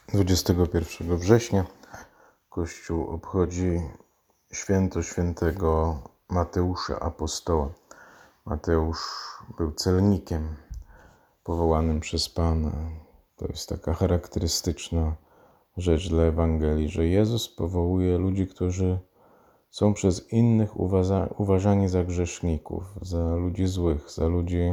21 września Kościół obchodzi święto świętego Mateusza Apostoła. Mateusz był celnikiem powołanym przez Pana. To jest taka charakterystyczna rzecz dla Ewangelii, że Jezus powołuje ludzi, którzy są przez innych uważani za grzeszników, za ludzi złych, za ludzi,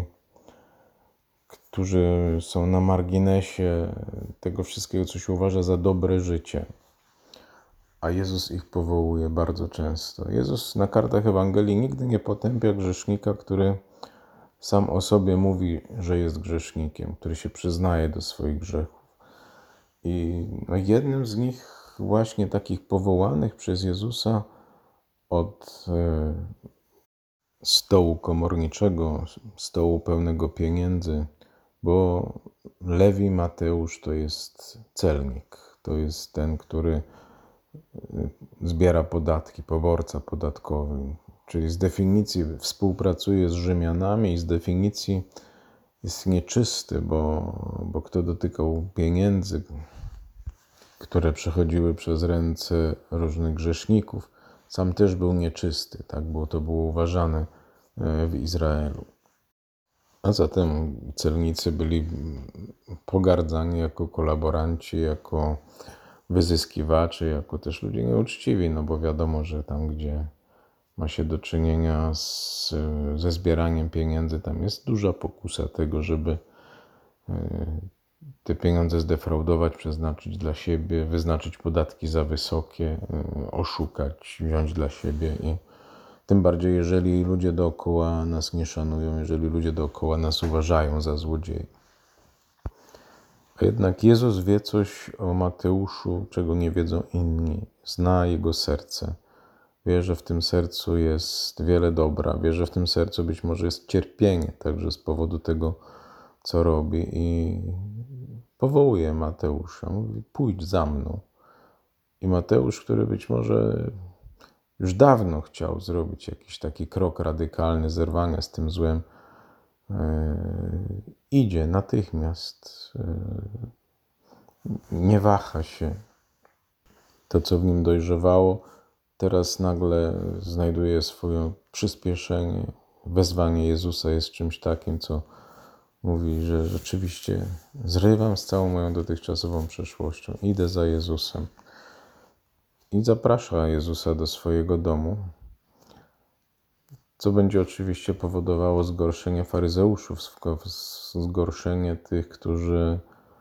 którzy są na marginesie tego wszystkiego, co się uważa za dobre życie. A Jezus ich powołuje bardzo często. Jezus na kartach Ewangelii nigdy nie potępia grzesznika, który sam o sobie mówi, że jest grzesznikiem, który się przyznaje do swoich grzechów. I jednym z nich, właśnie takich powołanych przez Jezusa od stołu komorniczego, stołu pełnego pieniędzy, bo Lewi Mateusz to jest celnik, to jest ten, który zbiera podatki, poborca podatkowy, czyli z definicji współpracuje z Rzymianami i z definicji jest nieczysty, bo kto dotykał pieniędzy, które przechodziły przez ręce różnych grzeszników, sam też był nieczysty, tak? Bo to było uważane w Izraelu. A zatem celnicy byli pogardzani jako kolaboranci, jako wyzyskiwaczy, jako też ludzie nieuczciwi, no bo wiadomo, że tam, gdzie ma się do czynienia ze zbieraniem pieniędzy, tam jest duża pokusa tego, żeby te pieniądze zdefraudować, przeznaczyć dla siebie, wyznaczyć podatki za wysokie, oszukać, wziąć dla siebie. I tym bardziej, jeżeli ludzie dookoła nas nie szanują, jeżeli ludzie dookoła nas uważają za złodziei. A jednak Jezus wie coś o Mateuszu, czego nie wiedzą inni. Zna jego serce. Wie, że w tym sercu jest wiele dobra. Wie, że w tym sercu być może jest cierpienie, także z powodu tego, co robi. I powołuje Mateusza. Mówi, pójdź za mną. I Mateusz, który być może już dawno chciał zrobić jakiś taki krok radykalny, zerwania z tym złem, idzie natychmiast. Nie waha się. To, co w nim dojrzewało, teraz nagle znajduje swoje przyspieszenie. Wezwanie Jezusa jest czymś takim, co mówi, że rzeczywiście zrywam z całą moją dotychczasową przeszłością. Idę za Jezusem. I zaprasza Jezusa do swojego domu, co będzie oczywiście powodowało zgorszenie faryzeuszów, zgorszenie tych, którzy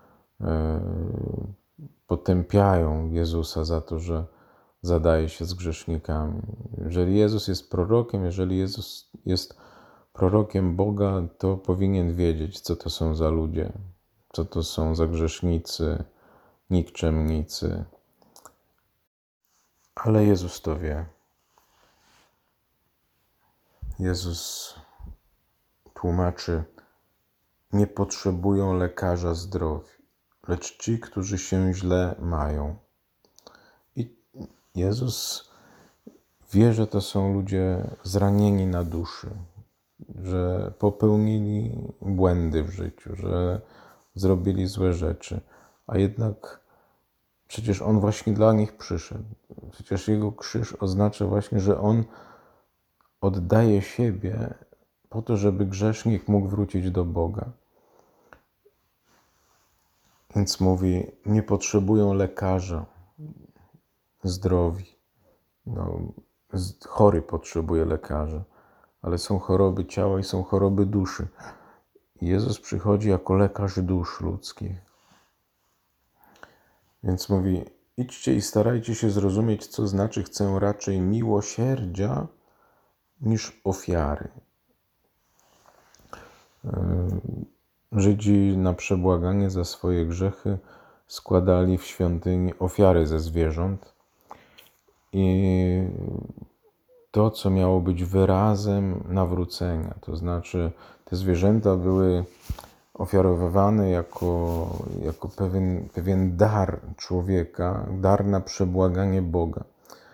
potępiają Jezusa za to, że zadaje się z grzesznikami. Jeżeli Jezus jest prorokiem, jeżeli Jezus jest prorokiem Boga, to powinien wiedzieć, co to są za ludzie, co to są za grzesznicy, nikczemnicy. Ale Jezus to wie. Jezus tłumaczy, nie potrzebują lekarza zdrowi, lecz ci, którzy się źle mają. I Jezus wie, że to są ludzie zranieni na duszy, że popełnili błędy w życiu, że zrobili złe rzeczy, a jednak przecież On właśnie dla nich przyszedł. Przecież Jego krzyż oznacza właśnie, że On oddaje siebie po to, żeby grzesznik mógł wrócić do Boga. Więc mówi, nie potrzebują lekarza zdrowi. Chory potrzebuje lekarza, ale są choroby ciała i są choroby duszy. Jezus przychodzi jako lekarz dusz ludzkich. Więc mówi, idźcie i starajcie się zrozumieć, co znaczy chcę raczej miłosierdzia niż ofiary. Żydzi na przebłaganie za swoje grzechy składali w świątyni ofiary ze zwierząt i to, co miało być wyrazem nawrócenia, to znaczy te zwierzęta były ofiarowywane jako pewien dar człowieka, dar na przebłaganie Boga.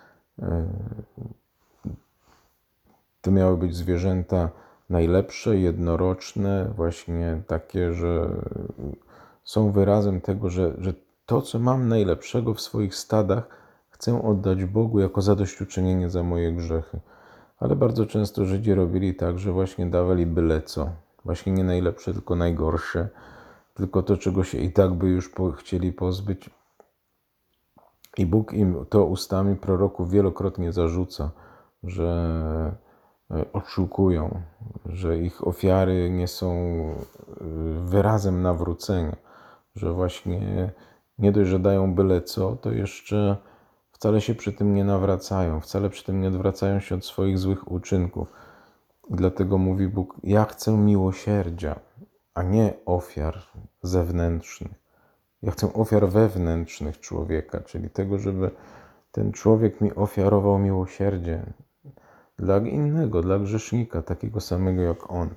To miały być zwierzęta najlepsze, jednoroczne, właśnie takie, że są wyrazem tego, że to, co mam najlepszego w swoich stadach, chcę oddać Bogu jako zadośćuczynienie za moje grzechy. Ale bardzo często Żydzi robili tak, że właśnie dawali byle co. Właśnie nie najlepsze, tylko najgorsze. Tylko to, czego się i tak by już chcieli pozbyć. I Bóg im to ustami proroków wielokrotnie zarzuca, że oszukują, że ich ofiary nie są wyrazem nawrócenia, że właśnie nie dość, że dają byle co, to jeszcze wcale się przy tym nie nawracają, wcale przy tym nie odwracają się od swoich złych uczynków. I dlatego mówi Bóg, ja chcę miłosierdzia, a nie ofiar zewnętrznych. Ja chcę ofiar wewnętrznych człowieka, czyli tego, żeby ten człowiek mi ofiarował miłosierdzie dla innego, dla grzesznika, takiego samego jak on.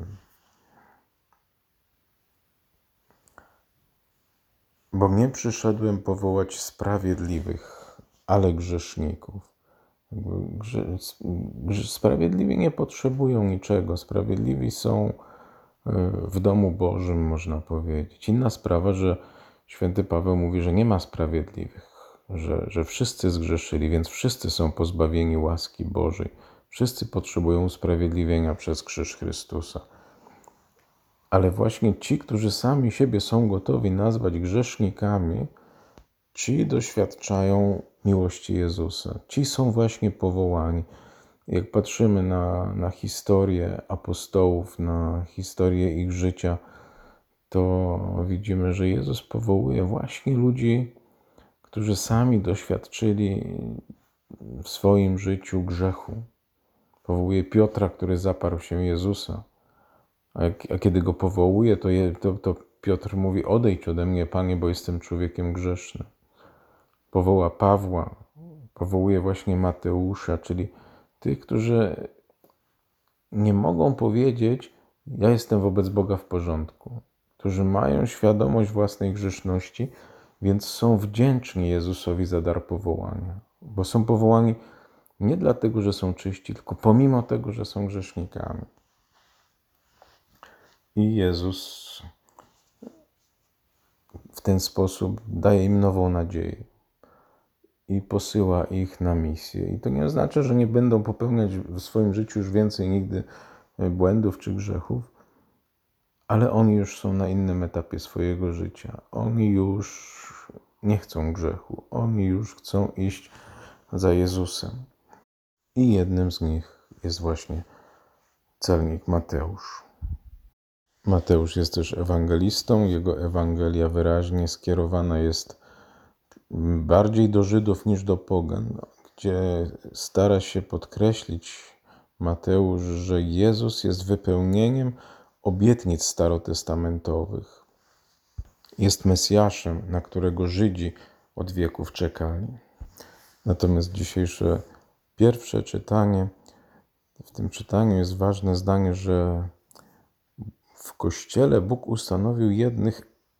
Bo nie przyszedłem powołać sprawiedliwych, ale grzeszników. Sprawiedliwi nie potrzebują niczego. Sprawiedliwi są w domu Bożym, można powiedzieć. Inna sprawa, że święty Paweł mówi, że nie ma sprawiedliwych, że wszyscy zgrzeszyli, więc wszyscy są pozbawieni łaski Bożej. Wszyscy potrzebują usprawiedliwienia przez krzyż Chrystusa. Ale właśnie ci, którzy sami siebie są gotowi nazwać grzesznikami, ci doświadczają miłości Jezusa. Ci są właśnie powołani. Jak patrzymy na historię apostołów, na historię ich życia, to widzimy, że Jezus powołuje właśnie ludzi, którzy sami doświadczyli w swoim życiu grzechu. Powołuje Piotra, który zaparł się Jezusa. A kiedy go powołuje, to Piotr mówi, odejdź ode mnie, Panie, bo jestem człowiekiem grzesznym. Powoła Pawła, powołuje właśnie Mateusza, czyli tych, którzy nie mogą powiedzieć, ja jestem wobec Boga w porządku. Którzy mają świadomość własnej grzeszności, więc są wdzięczni Jezusowi za dar powołania. Bo są powołani nie dlatego, że są czyści, tylko pomimo tego, że są grzesznikami. I Jezus w ten sposób daje im nową nadzieję i posyła ich na misję. I to nie oznacza, że nie będą popełniać w swoim życiu już więcej nigdy błędów czy grzechów, ale oni już są na innym etapie swojego życia. Oni już nie chcą grzechu. Oni już chcą iść za Jezusem. I jednym z nich jest właśnie celnik Mateusz. Mateusz jest też ewangelistą. Jego Ewangelia wyraźnie skierowana jest bardziej do Żydów niż do pogan, gdzie stara się podkreślić Mateusz, że Jezus jest wypełnieniem obietnic starotestamentowych. Jest Mesjaszem, na którego Żydzi od wieków czekali. Natomiast dzisiejsze pierwsze czytanie, w tym czytaniu jest ważne zdanie, że w Kościele Bóg ustanowił jednych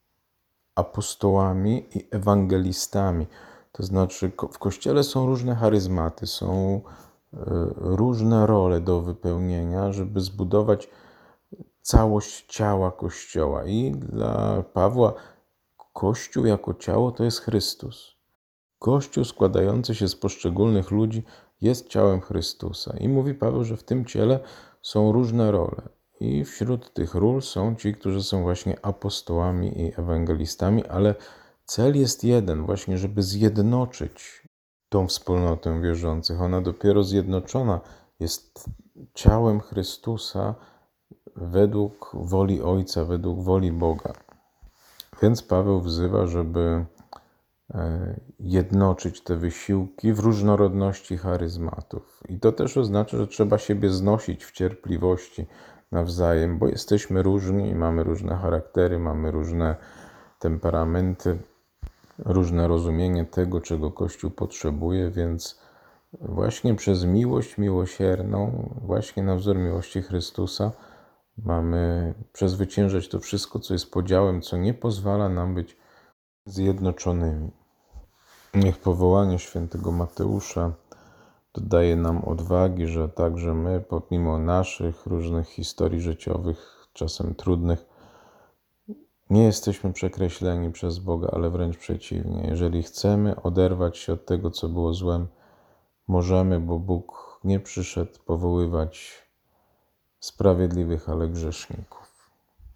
apostołami i ewangelistami. To znaczy w Kościele są różne charyzmaty, są różne role do wypełnienia, żeby zbudować całość ciała Kościoła. I dla Pawła Kościół jako ciało to jest Chrystus. Kościół składający się z poszczególnych ludzi jest ciałem Chrystusa. I mówi Paweł, że w tym ciele są różne role. I wśród tych ról są ci, którzy są właśnie apostołami i ewangelistami, ale cel jest jeden, właśnie żeby zjednoczyć tą wspólnotę wierzących. Ona dopiero zjednoczona jest ciałem Chrystusa według woli Ojca, według woli Boga. Więc Paweł wzywa, żeby jednoczyć te wysiłki w różnorodności charyzmatów. I to też oznacza, że trzeba siebie znosić w cierpliwości nawzajem, bo jesteśmy różni i mamy różne charaktery, mamy różne temperamenty, różne rozumienie tego, czego Kościół potrzebuje, więc właśnie przez miłość miłosierną, właśnie na wzór miłości Chrystusa, mamy przezwyciężać to wszystko, co jest podziałem, co nie pozwala nam być zjednoczonymi. Niech powołanie świętego Mateusza dodaje nam odwagi, że także my, pomimo naszych różnych historii życiowych, czasem trudnych, Nie jesteśmy przekreśleni przez Boga, ale wręcz przeciwnie. Jeżeli chcemy oderwać się od tego, co było złem, możemy, bo Bóg nie przyszedł powoływać sprawiedliwych, ale grzeszników.